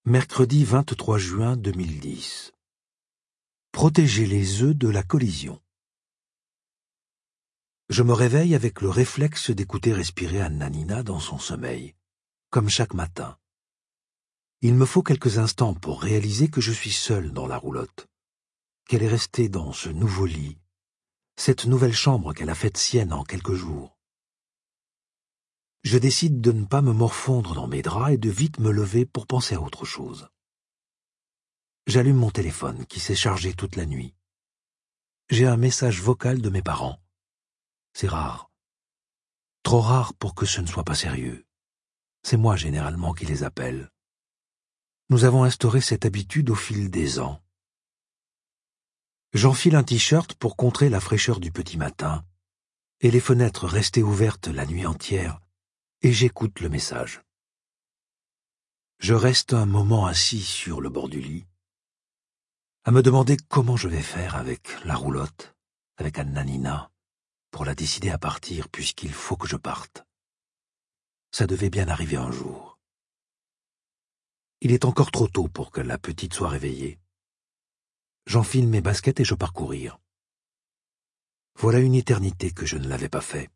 Mercredi 23 juin 2010. Protéger les œufs de la collision. Je me réveille avec le réflexe d'écouter respirer Anna-Nina dans son sommeil, comme chaque matin. Il me faut quelques instants pour réaliser que je suis seul dans la roulotte, qu'elle est restée dans ce nouveau lit, cette nouvelle chambre qu'elle a faite sienne en quelques jours. Je décide de ne pas me morfondre dans mes draps et de vite me lever pour penser à autre chose. J'allume mon téléphone qui s'est chargé toute la nuit. J'ai un message vocal de mes parents. C'est rare. Trop rare pour que ce ne soit pas sérieux. C'est moi généralement qui les appelle. Nous avons instauré cette habitude au fil des ans. J'enfile un t-shirt pour contrer la fraîcheur du petit matin et les fenêtres restées ouvertes la nuit entière, et j'écoute le message. Je reste un moment assis sur le bord du lit, à me demander comment je vais faire avec la roulotte, avec Anna-Nina, pour la décider à partir puisqu'il faut que je parte. Ça devait bien arriver un jour. Il est encore trop tôt pour que la petite soit réveillée. J'enfile mes baskets et je pars courir. Voilà une éternité que je ne l'avais pas fait.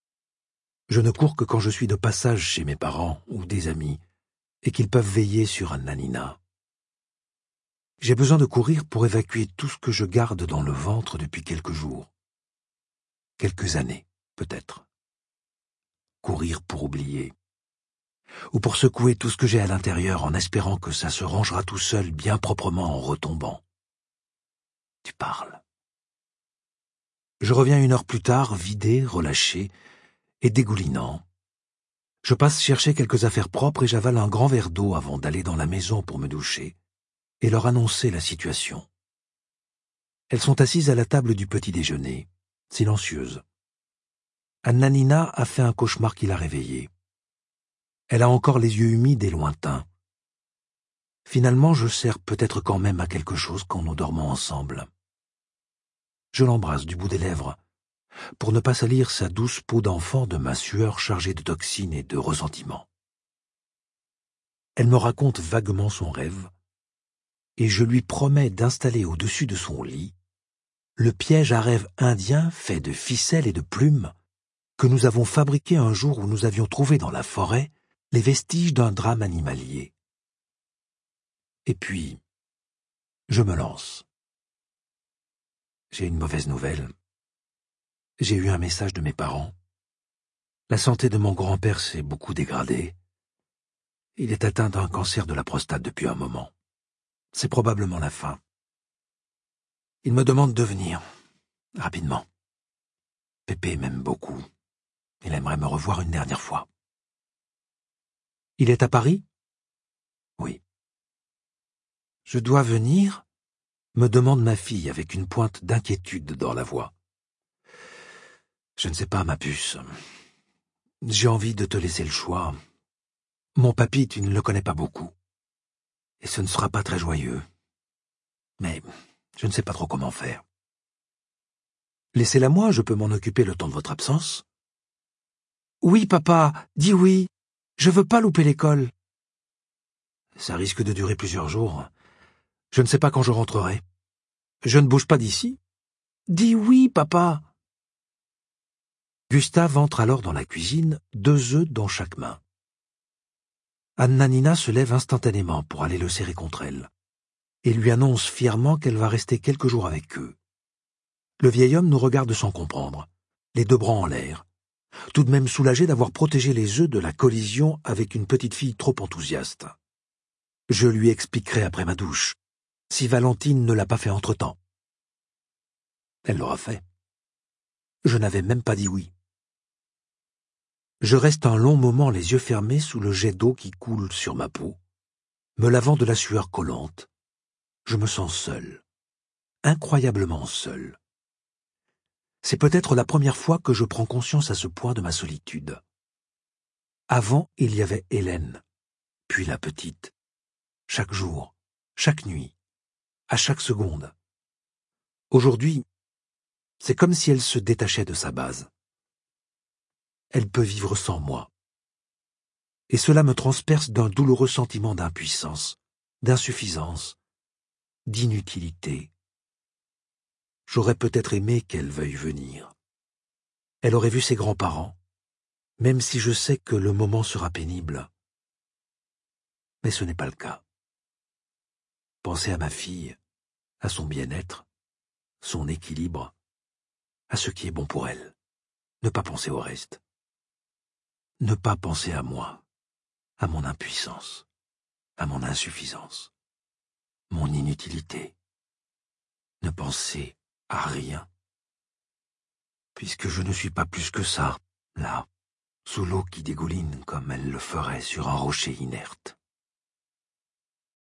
Je ne cours que quand je suis de passage chez mes parents ou des amis et qu'ils peuvent veiller sur Anna-Nina. J'ai besoin de courir pour évacuer tout ce que je garde dans le ventre depuis quelques jours. Quelques années, peut-être. Courir pour oublier. Ou pour secouer tout ce que j'ai à l'intérieur en espérant que ça se rangera tout seul bien proprement en retombant. Tu parles. Je reviens 1 heure plus tard, vidé, relâché et dégoulinant. Je passe chercher quelques affaires propres et j'avale un grand verre d'eau avant d'aller dans la maison pour me doucher et leur annoncer la situation. Elles sont assises à la table du petit déjeuner, silencieuses. Anna-Nina a fait un cauchemar qui l'a réveillée. Elle a encore les yeux humides et lointains. Finalement, je sers peut-être quand même à quelque chose quand nous dormons ensemble. Je l'embrasse du bout des lèvres, pour ne pas salir sa douce peau d'enfant de ma sueur chargée de toxines et de ressentiment. Elle me raconte vaguement son rêve, et je lui promets d'installer au-dessus de son lit le piège à rêve indien fait de ficelles et de plumes que nous avons fabriqué un jour où nous avions trouvé dans la forêt les vestiges d'un drame animalier. Et puis, je me lance. J'ai une mauvaise nouvelle. J'ai eu un message de mes parents. La santé de mon grand-père s'est beaucoup dégradée. Il est atteint d'un cancer de la prostate depuis un moment. C'est probablement la fin. Il me demande de venir, rapidement. Pépé m'aime beaucoup. Il aimerait me revoir une dernière fois. Il est à Paris? Oui. Je dois venir? Me demande ma fille avec une pointe d'inquiétude dans la voix. Je ne sais pas, ma puce. J'ai envie de te laisser le choix. Mon papy, tu ne le connais pas beaucoup. Et ce ne sera pas très joyeux. Mais je ne sais pas trop comment faire. Laissez-la moi, je peux m'en occuper le temps de votre absence. Oui, papa, dis oui. Je veux pas louper l'école. Ça risque de durer plusieurs jours. Je ne sais pas quand je rentrerai. Je ne bouge pas d'ici. Dis oui, papa. Gustave entre alors dans la cuisine, 2 œufs dans chaque main. Anna-Nina se lève instantanément pour aller le serrer contre elle, et lui annonce fièrement qu'elle va rester quelques jours avec eux. Le vieil homme nous regarde sans comprendre, les 2 bras en l'air, tout de même soulagé d'avoir protégé les œufs de la collision avec une petite fille trop enthousiaste. Je lui expliquerai après ma douche, si Valentine ne l'a pas fait entre-temps. Elle l'aura fait. Je n'avais même pas dit oui. Je reste un long moment les yeux fermés sous le jet d'eau qui coule sur ma peau, me lavant de la sueur collante. Je me sens seul, incroyablement seul. C'est peut-être la première fois que je prends conscience à ce point de ma solitude. Avant, il y avait Hélène, puis la petite, chaque jour, chaque nuit, à chaque seconde. Aujourd'hui, c'est comme si elle se détachait de sa base. Elle peut vivre sans moi. Et cela me transperce d'un douloureux sentiment d'impuissance, d'insuffisance, d'inutilité. J'aurais peut-être aimé qu'elle veuille venir. Elle aurait vu ses grands-parents, même si je sais que le moment sera pénible. Mais ce n'est pas le cas. Penser à ma fille, à son bien-être, son équilibre, à ce qui est bon pour elle. Ne pas penser au reste. Ne pas penser à moi, à mon impuissance, à mon insuffisance, mon inutilité. Ne penser à rien. Puisque je ne suis pas plus que ça, là, sous l'eau qui dégouline comme elle le ferait sur un rocher inerte.